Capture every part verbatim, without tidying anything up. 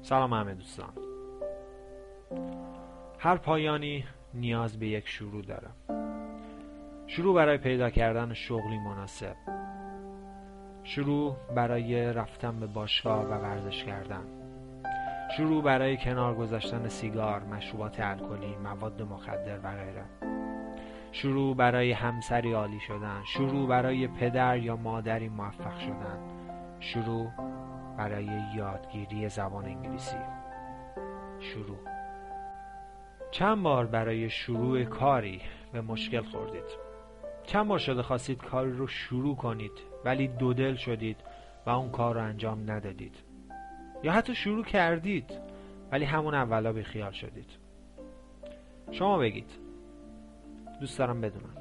سلام همه دوستان. هر پایانی نیاز به یک شروع داره. شروع برای پیدا کردن شغلی مناسب، شروع برای رفتن به باشگاه و ورزش کردن، شروع برای کنار گذاشتن سیگار، مشروبات الکلی، مواد مخدر و غیره، شروع برای همسری عالی شدن، شروع برای پدر یا مادری موفق شدن، شروع برای یادگیری زبان انگلیسی. شروع. چند بار برای شروع کاری به مشکل خوردید؟ چند بار شده خواستید کاری رو شروع کنید ولی دودل شدید و اون کار رو انجام ندادید؟ یا حتی شروع کردید ولی همون اولا بی خیال شدید؟ شما بگید، دوست دارم بدونم.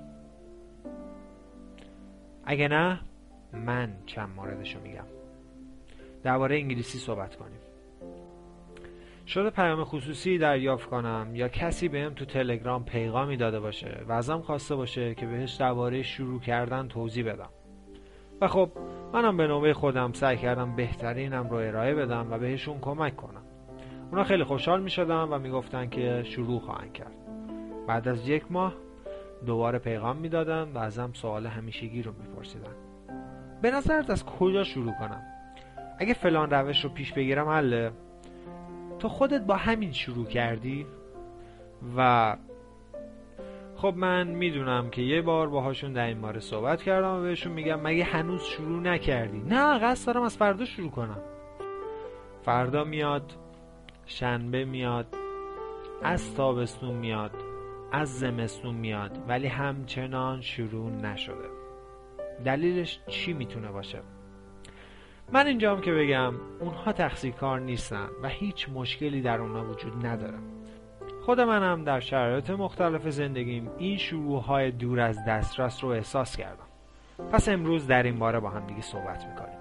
اگه نه، من چند موردشو میگم. درباره انگلیسی صحبت کنیم. شده پیام خصوصی دریافت کنم یا کسی بهم تو تلگرام پیغامی داده باشه و ازم خواسته باشه که بهش درباره شروع کردن توضیح بدم. و خب منم به نوبه خودم سعی کردم بهترینم رو ارائه بدم و بهشون کمک کنم. اونا خیلی خوشحال می شدن و می گفتن که شروع خواهند کرد. بعد از یک ماه دوباره پیغام می دادن و ازم سوال همیشگی رو می پرسیدن. به نظرت از کجا شروع کنم؟ اگه فلان روش رو پیش بگیرم حله؟ تو خودت با همین شروع کردی؟ و خب من میدونم که یه بار باهاشون در این باره صحبت کردم و بهشون میگم مگه هنوز شروع نکردی؟ نه، قصد دارم از فردا شروع کنم. فردا میاد، شنبه میاد، از تابستون میاد، از زمستون میاد، ولی همچنان شروع نشده. دلیلش چی میتونه باشه؟ من اینجام که بگم اونها تقصیر کار نیستن و هیچ مشکلی در اونها وجود نداره. خود منم در شرایط مختلف زندگیم این شروعهای دور از دسترس رو احساس کردم. پس امروز در این باره با هم دیگه صحبت میکنیم.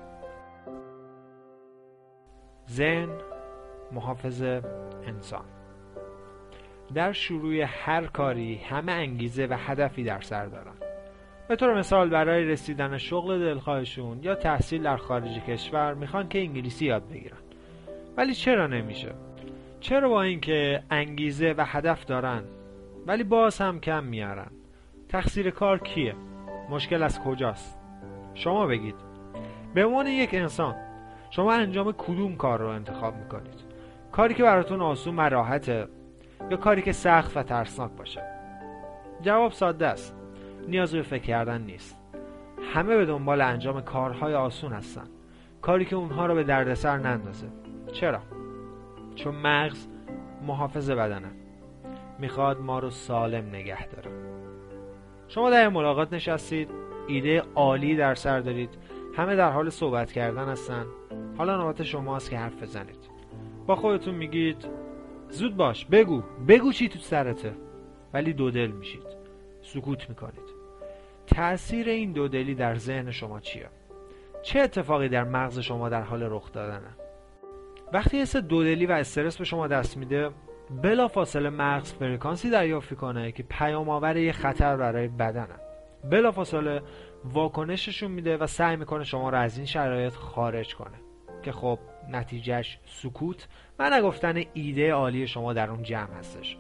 ذهن محافظ انسان. در شروع هر کاری همه انگیزه و هدفی در سر دارن. به طور مثال برای رسیدن شغل دلخواهشون یا تحصیل در خارج کشور میخوان که انگلیسی یاد بگیرن. ولی چرا نمیشه؟ چرا با اینکه انگیزه و هدف دارن ولی باز هم کم میارن؟ تقصیر کار کیه؟ مشکل از کجاست؟ شما بگید. به عنوان یک انسان شما انجام کدوم کار رو انتخاب میکنید؟ کاری که براتون آسون و راحته یا کاری که سخت و ترسناک باشه؟ جواب ساده است. نیاز به فکر کردن نیست. همه به دنبال انجام کارهای آسون هستن، کاری که اونها رو به دردسر نندازه. چرا؟ چون مغز محافظ بدنه، میخواد ما رو سالم نگه داره. شما در ملاقات نشستید، ایده عالی در سر دارید، همه در حال صحبت کردن هستن. حالا نوبت شماست که حرف بزنید. با خودتون میگید زود باش، بگو بگو چی تو سرته، ولی دودل میشید، سکوت میکنید. تأثیر این دودلی در ذهن شما چیه؟ چه اتفاقی در مغز شما در حال رخ دادنه؟ وقتی حس دودلی و استرس به شما دست میده، بلافاصله مغز فرکانسی دریافت کنه که پیام آور یه خطر برای بدنه. بلافاصله واکنششون میده و سعی میکنه شما رو از این شرایط خارج کنه که خب نتیجهش سکوت و نگفتن ایده عالی شما در اون جمع هستش.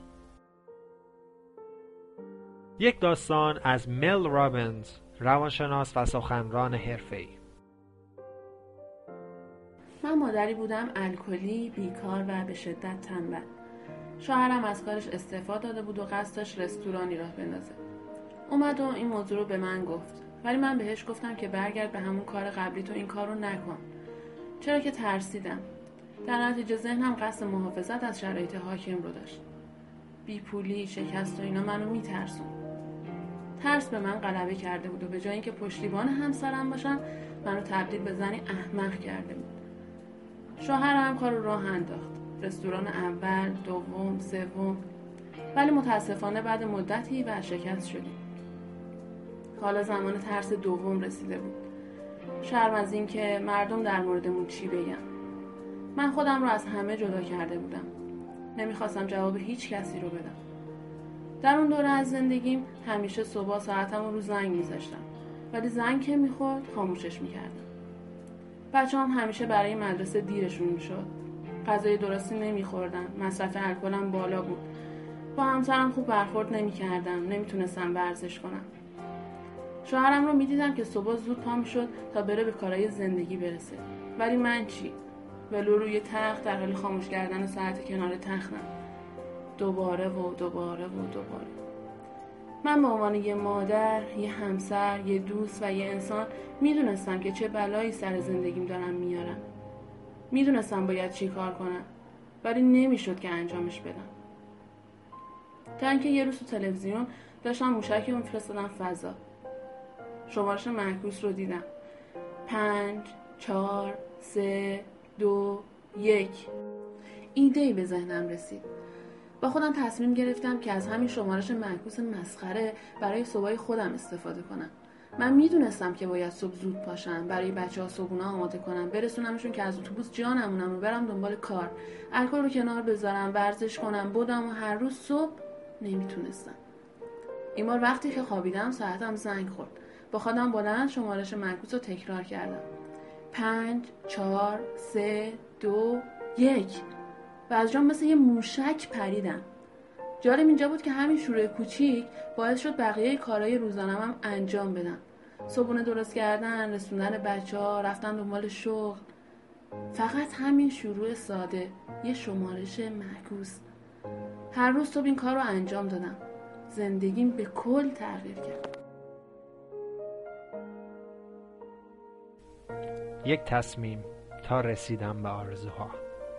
یک داستان از مل رابینز، روانشناس و سخنران حرفه‌ای. من مادری بودم الکلی، بیکار و به شدت تنبل. شوهرم از کارش استعفا داده بود و قصد داشت رستورانی راه بندازه. اومد و این موضوع رو به من گفت، ولی من بهش گفتم که برگرد به همون کار قبلی، تو این کار رو نکن. چرا که ترسیدم. در نتیجه ذهنم قصد محافظت از شرایط حاکم رو داشت. بیپولی، شکست و اینا منو میترسون. ترس به من غلبه کرده بود و به جای اینکه پشتیبان همسرم باشم، منو تبدیل به زنی احمق کرده بود. شوهرم کار رو راه انداخت. رستوران اول، دوم، سوم، ولی متاسفانه بعد مدتی ورشکست شدیم. حالا زمان ترس دوم رسیده بود. شرم از این که مردم در موردمون چی بگن. من خودم رو از همه جدا کرده بودم. نمیخواستم جواب هیچ کسی رو بدم. در اون دوره از زندگیم همیشه صبح ساعتم رو زنگ میذاشتم، ولی زنگ که میخورد خاموشش میکردم. بچه هم همیشه برای مدرسه دیرشون میشد. غذای درستی نمیخوردم، مصرف الکلم بالا بود. با همسرم خوب برخورد نمیکردم، نمیتونستم ورزش کنم. شوهرم رو میدیدم که صبح زود پا میشد تا بره به کارهای زندگی برسه. ولی من چی؟ ولو روی تخت در حال خاموش کردن ساعت کنار تختم. دوباره و دوباره و دوباره. من به عنوان یه مادر، یه همسر، یه دوست و یه انسان میدونستم که چه بلایی سر زندگیم دارم میارم. میدونستم باید چی کار کنم، ولی نمیشد که انجامش بدم. تا اینکه یه روز تو تلویزیون داشتم موشکی رو میفرستادم فضا. شمارش معکوس رو دیدم. پنج، چهار، سه، دو، یک. ایده‌ای به ذهنم رسید. با خودم تصمیم گرفتم که از همین شمارش معکوس مسخره برای صبحای خودم استفاده کنم. من میدونستم که باید صبح زود پاشم، برای بچه‌ها صبحونه آماده کنم، برسونمشون که از اتوبوس جا نمونم و برم دنبال کار. الکل رو کنار بذارم، ورزش کنم، بدم و هر روز صبح نمیتونستم. این بار وقتی که خوابیدم ساعتم زنگ خورد. با خودم بلند شمارش معکوس رو تکرار کردم. پنج، چهار، سه، دو، یک. و از جام مثل یه موشک پریدم. جالب اینجا بود که همین شروع کوچیک باعث شد بقیه کارهای روزانه‌ام هم انجام بدم. صبحونه درست کردن، رسوندن بچه‌ها، رفتن دنبال شغل. فقط همین شروع ساده، یه شمارش معکوس. هر روز صبح این کار رو انجام دادم. زندگیم به کل تغییر کرد. یک تصمیم تا رسیدن به آرزوها.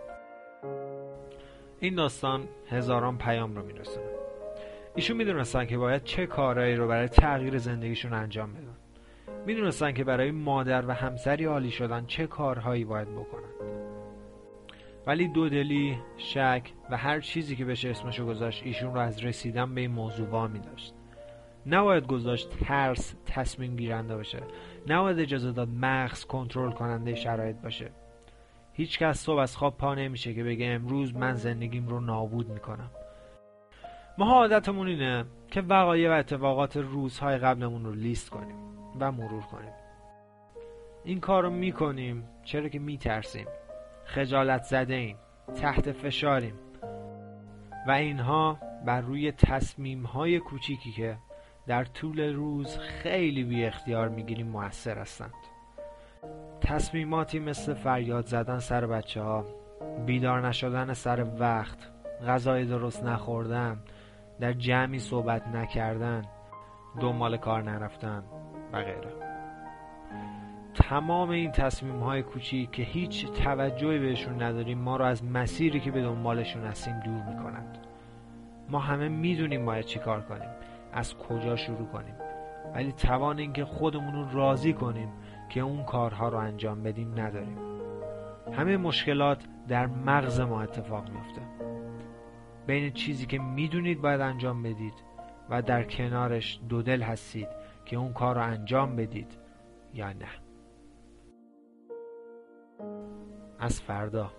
این داستان هزاران پیام رو میرسونه. ایشون میدونستن که باید چه کارهایی رو برای تغییر زندگیشون انجام بدن. میدونستن که برای مادر و همسری عالی شدن چه کارهایی باید بکنن. ولی دودلی، شک و هر چیزی که بشه اسمشو گذاشت ایشون رو از رسیدن به این موضوع وامی داشت. نباید گذاشت ترس تصمیم گیرنده باشه. نباید اجازه داد مغز کنترل کننده شرایط باشه. هیچ کس صبح از خواب پا نمیشه که بگه امروز من زندگیم رو نابود میکنم. ما عادتمون اینه که وقایع و اتفاقات روزهای قبلمون رو لیست کنیم و مرور کنیم. این کار رو میکنیم چرا که میترسیم، خجالت زده ایم، تحت فشاریم و اینها بر روی تصمیم‌های کوچیکی که در طول روز خیلی بی اختیار میگیریم مؤثر هستند. تصمیماتی مثل فریاد زدن سر بچه ها، بیدار نشدن سر وقت، غذای درست نخوردن، در جمعی صحبت نکردن، دنبال کار نرفتن و غیره. تمام این تصمیم های کوچیک که هیچ توجهی بهشون نداریم ما رو از مسیری که به دنبالشون هستیم دور میکنند. ما همه میدونیم باید چی کار کنیم، از کجا شروع کنیم، ولی توان این که خودمون رو راضی کنیم که اون کارها رو انجام بدیم نداریم. همه مشکلات در مغز ما اتفاق میفته، بین چیزی که میدونید باید انجام بدید و در کنارش دودل هستید که اون کار رو انجام بدید یا نه. از فردا.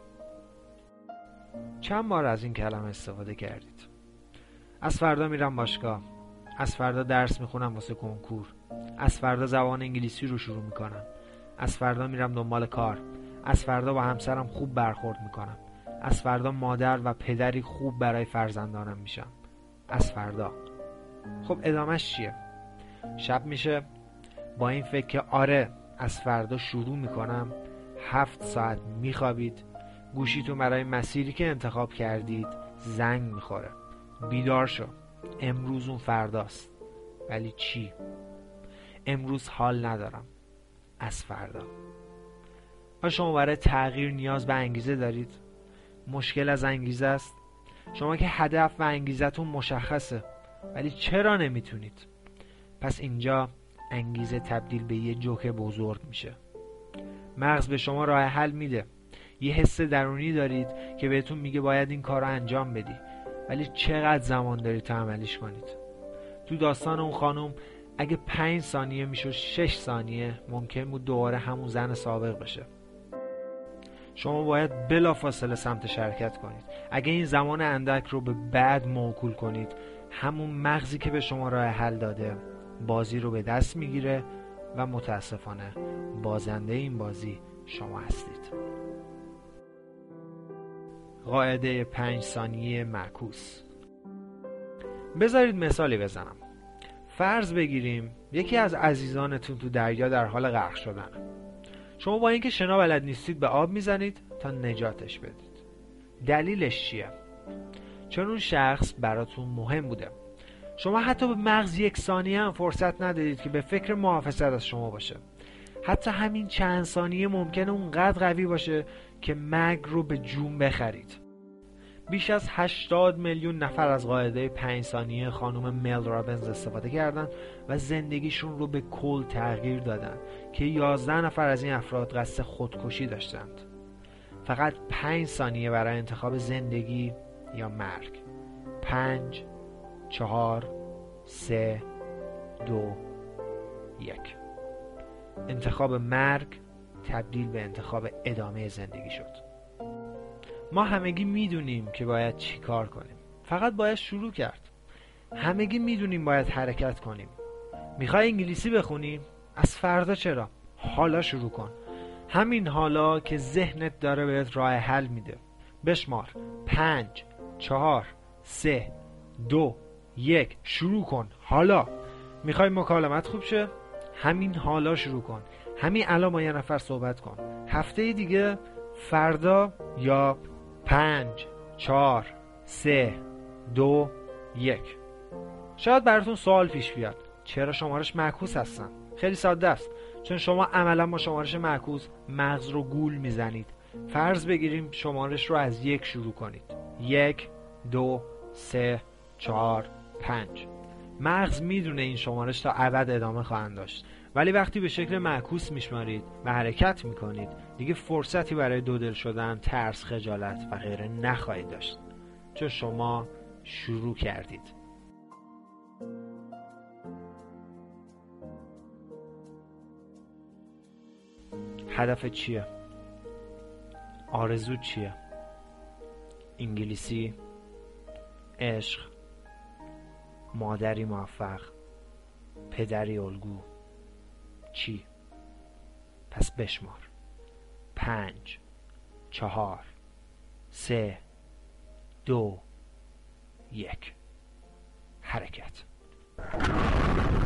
چند بار از این کلمه استفاده کردید؟ از فردا میرم باشگاه، از فردا درس میخونم واسه کنکور، از فردا زبان انگلیسی رو شروع میکنم، از فردا میرم دنبال کار، از فردا با همسرم خوب برخورد میکنم، از فردا مادر و پدری خوب برای فرزندانم میشم، از فردا. خب ادامهش چیه؟ شب میشه با این فکر که آره از فردا شروع میکنم، هفت ساعت میخوابید، گوشیتون برای مسیری که انتخاب کردید زنگ میخوره، بیدار شو، امروز اون فرداست. ولی چی؟ امروز حال ندارم، از فردا. و شما برای تغییر نیاز به انگیزه دارید؟ مشکل از انگیزه است؟ شما که هدف و انگیزتون مشخصه ولی چرا نمیتونید؟ پس اینجا انگیزه تبدیل به یه جوک بزرگ میشه. مغز به شما راه حل میده، یه حس درونی دارید که بهتون میگه باید این کار رو انجام بدی، ولی چقدر زمان دارید تا عملیش کنید؟ تو داستان اون خانم اگه پنج ثانیه میشد شش ثانیه ممکن بود دوباره همون زن سابق بشه. شما باید بلافاصله سمت شرکت کنید. اگه این زمان اندک رو به بعد موکول کنید، همون مغزی که به شما راه حل داده بازی رو به دست میگیره و متاسفانه بازنده این بازی شما هستید. قاعده پنج ثانیه معکوس. بذارید مثالی بزنم. فرض بگیریم یکی از عزیزانتون تو دریا در حال غرق شدنه. شما با اینکه شنا بلد نیستید به آب میزنید تا نجاتش بدید. دلیلش چیه؟ چون اون شخص براتون مهم بوده. شما حتی به مغز یک ثانیه هم فرصت ندادید که به فکر محافظت از شما باشه. حتی همین چند ثانیه ممکنه اونقدر قوی باشه که مرگ رو به جون بخرید. بیش از هشتاد میلیون نفر از قاعده پنج ثانیه خانم مل رابنز استفاده کردن و زندگیشون رو به کل تغییر دادن که یازده نفر از این افراد قصد خودکشی داشتند. فقط پنج ثانیه برای انتخاب زندگی یا مرگ. پنج، چهار، سه، دو، یک. انتخاب مرگ تبدیل به انتخاب ادامه زندگی شد. ما همگی میدونیم که باید چی کار کنیم. فقط باید شروع کرد. همگی میدونیم باید حرکت کنیم. میخوای انگلیسی بخونی؟ از فردا چرا؟ حالا شروع کن. همین حالا که ذهنت داره بهت راه حل میده. بشمار. پنج، چهار، سه، دو، یک. شروع کن. حالا. میخوای مکالمت خوب شه؟ همین حالا شروع کن. همین الان با یه نفر صحبت کن. هفته دیگه، فردا یا پنج، چهار، سه، دو، یک. شاید براتون سوال پیش بیاد. چرا شمارش معکوس هستن؟ خیلی ساده است. چون شما عملا با شمارش معکوس مغز رو گول میزنید. فرض بگیریم شمارش رو از یک شروع کنید. یک، دو، سه، چهار، پنج. مغز میدونه این شمارش تا ابد ادامه خواهند داشت. ولی وقتی به شکل معکوس میشمارید و حرکت میکنید دیگه فرصتی برای دودل شدن، ترس، خجالت و غیره نخواهید داشت، چون شما شروع کردید. هدف چیه؟ آرزو چیه؟ انگلیسی، عشق، مادری موفق، پدری الگو، چی؟ پس بشمار. پنج، چهار، سه، دو، یک. حرکت.